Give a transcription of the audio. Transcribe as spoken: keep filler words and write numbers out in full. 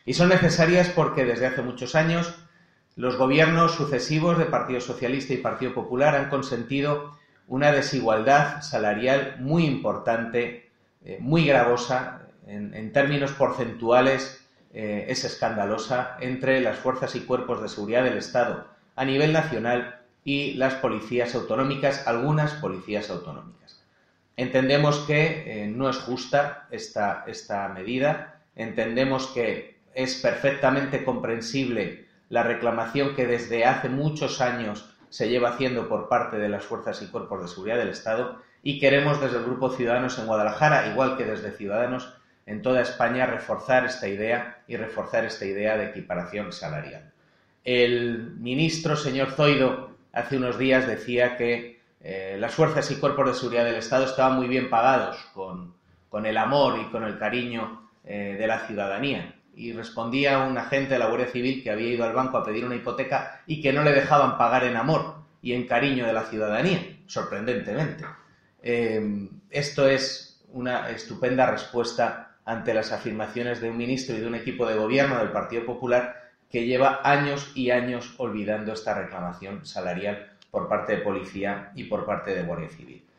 Y son necesarias porque desde hace muchos años los gobiernos sucesivos de Partido Socialista y Partido Popular han consentido una desigualdad salarial muy importante, eh, muy gravosa, en, en términos porcentuales eh, es escandalosa entre las fuerzas y cuerpos de seguridad del Estado a nivel nacional y las policías autonómicas, algunas policías autonómicas. Entendemos que eh, no es justa esta, esta medida, entendemos que es perfectamente comprensible la reclamación que desde hace muchos años se lleva haciendo por parte de las fuerzas y cuerpos de seguridad del Estado y queremos desde el Grupo Ciudadanos en Guadalajara, igual que desde Ciudadanos en toda España, reforzar esta idea y reforzar esta idea de equiparación salarial. El ministro, señor Zoido, hace unos días decía que eh, las fuerzas y cuerpos de seguridad del Estado estaban muy bien pagados con, con el amor y con el cariño eh, de la ciudadanía. Y respondía un agente de la Guardia Civil que había ido al banco a pedir una hipoteca y que no le dejaban pagar en amor y en cariño de la ciudadanía, sorprendentemente. Eh, esto es una estupenda respuesta ante las afirmaciones de un ministro y de un equipo de gobierno del Partido Popular que lleva años y años olvidando esta reclamación salarial por parte de policía y por parte de Guardia Civil.